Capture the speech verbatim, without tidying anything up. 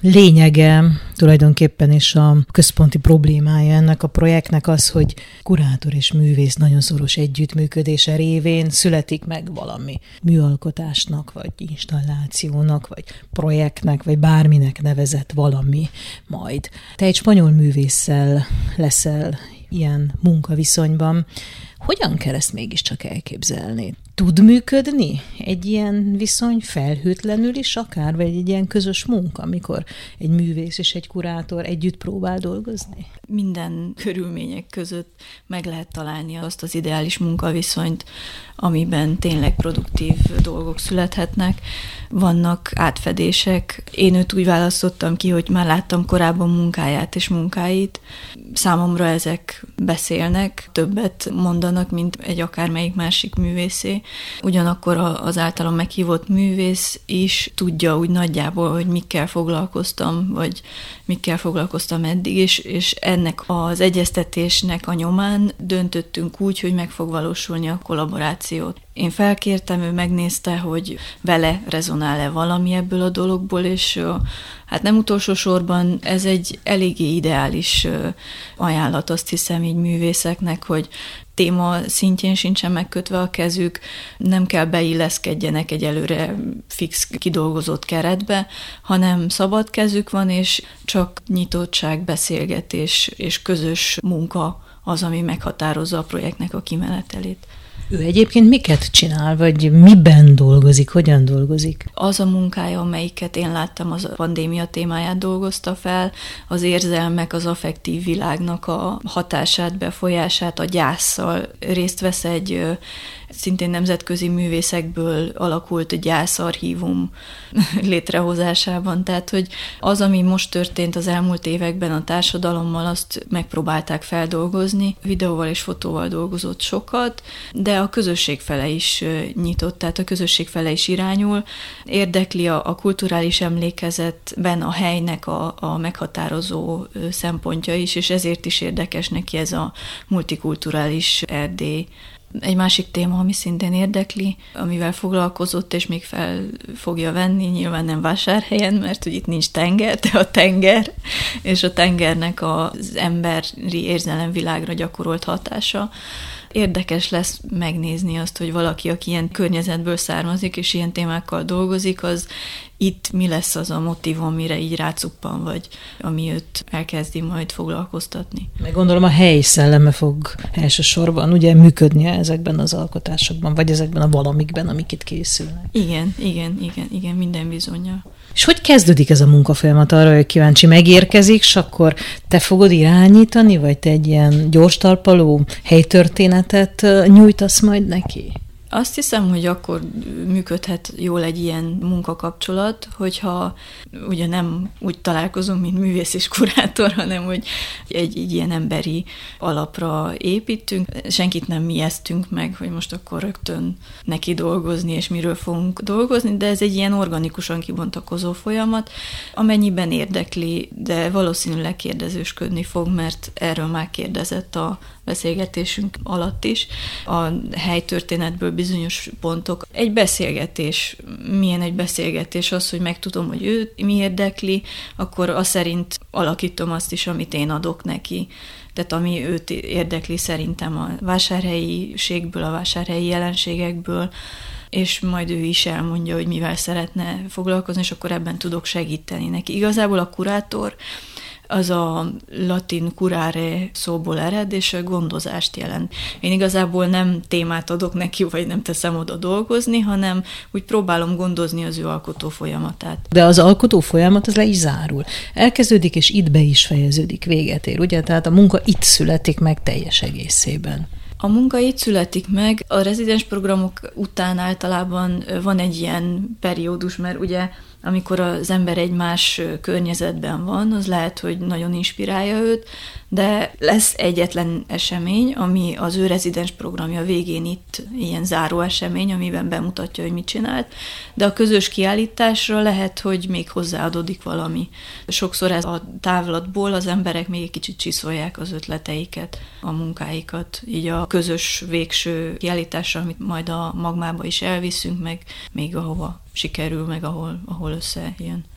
lényege tulajdonképpen is a központi problémája ennek a projektnek az, hogy kurátor és művész nagyon szoros együttműködése révén születik meg valami műalkotásnak, vagy installációnak, vagy projektnek, vagy bárminek nevezett valami majd. Te egy spanyol művésszel leszel ilyen munkaviszonyban. Hogyan kell ezt mégiscsak elképzelni? Tud működni egy ilyen viszony felhőtlenül is akár, vagy egy ilyen közös munka, amikor egy művész és egy kurátor együtt próbál dolgozni? Minden körülmények között meg lehet találni azt az ideális munkaviszonyt, amiben tényleg produktív dolgok születhetnek. Vannak átfedések. Én őt úgy választottam ki, hogy már láttam korábban munkáját és munkáit. Számomra ezek beszélnek, többet mondanak, mint egy akármelyik másik művészé. Ugyanakkor az általam meghívott művész is tudja úgy nagyjából, hogy mikkel foglalkoztam, vagy mikkel foglalkoztam eddig, és, és ennek az egyeztetésnek a nyomán döntöttünk úgy, hogy meg fog valósulni a kollaborációt. Én felkértem, ő megnézte, hogy vele rezonál-e valami ebből a dologból, és hát nem utolsó sorban ez egy eléggé ideális ajánlat, azt hiszem így művészeknek, hogy téma szintjén sincsen megkötve a kezük, nem kell beilleszkedjenek egy előre fix kidolgozott keretbe, hanem szabad kezük van, és csak nyitottság, beszélgetés és közös munka az, ami meghatározza a projektnek a kimenetelét. Ő egyébként miket csinál, vagy miben dolgozik, hogyan dolgozik? Az a munkája, amelyiket én láttam, az a pandémia témáját dolgozta fel, az érzelmek, az affektív világnak a hatását, befolyását, a gyásszal részt vesz egy szintén nemzetközi művészekből alakult gyászarchívum létrehozásában. Tehát, hogy az, ami most történt az elmúlt években a társadalommal, azt megpróbálták feldolgozni. Videóval és fotóval dolgozott sokat, de a közösség fele is nyitott, tehát a közösség fele is irányul. Érdekli a, a kulturális emlékezetben a helynek a, a meghatározó szempontja is, és ezért is érdekes neki ez a multikulturális Erdély. Egy másik téma, ami szintén érdekli, amivel foglalkozott, és még fel fogja venni, nyilván nem Vásárhelyen, mert hogy itt nincs tenger, de a tenger, és a tengernek az emberi érzelemvilágra gyakorolt hatása. Érdekes lesz megnézni azt, hogy valaki, aki ilyen környezetből származik, és ilyen témákkal dolgozik, az itt mi lesz az a motívum, mire így rácuppan, vagy ami őt elkezdi majd foglalkoztatni. Meg gondolom a helyi szelleme fog elsősorban ugye működnie ezekben az alkotásokban, vagy ezekben a valamikben, amik itt készülnek. Igen, igen, igen, igen, minden bizonnyal. És hogy kezdődik ez a munkafolyamat? Arra, hogy kíváncsi, megérkezik, és akkor te fogod irányítani, vagy te egy ilyen gyors talpaló helytörténetet nyújtasz majd neki? Azt hiszem, hogy akkor működhet jól egy ilyen munkakapcsolat, hogyha ugye nem úgy találkozunk, mint művész és kurátor, hanem hogy egy, egy ilyen emberi alapra építünk. Senkit nem ijesztünk meg, hogy most akkor rögtön neki dolgozni, és miről fogunk dolgozni, de ez egy ilyen organikusan kibontakozó folyamat, amennyiben érdekli, de valószínűleg kérdezősködni fog, mert erről már kérdezett a beszélgetésünk alatt is. A helytörténetből bizonyos pontok. Egy beszélgetés, milyen egy beszélgetés az, hogy megtudom, hogy ő mi érdekli, akkor az szerint alakítom azt is, amit én adok neki. Tehát ami őt érdekli szerintem a vásárhelyiségből, a vásárhelyi jelenségekből, és majd ő is elmondja, hogy mivel szeretne foglalkozni, és akkor ebben tudok segíteni neki. Igazából a kurátor az a latin curare szóból ered, és a gondozást jelent. Én igazából nem témát adok neki, vagy nem teszem oda dolgozni, hanem úgy próbálom gondozni az ő alkotó folyamatát. De az alkotó folyamat az le is zárul. Elkezdődik, és itt be is fejeződik, véget ér, ugye? Tehát a munka itt születik meg teljes egészében. A munka itt születik meg, a rezidens programok után általában van egy ilyen periódus, mert ugye amikor az ember egy más környezetben van, az lehet, hogy nagyon inspirálja őt, de lesz egyetlen esemény, ami az ő rezidens programja végén itt ilyen záró esemény, amiben bemutatja, hogy mit csinált, de a közös kiállításra lehet, hogy még hozzáadódik valami. Sokszor ez a távlatból az emberek még egy kicsit csiszolják az ötleteiket, a munkáikat, így a közös végső kiállításra, amit majd a Magmába is elviszünk, meg még ahova sikerül, meg ahol, ahol összejön.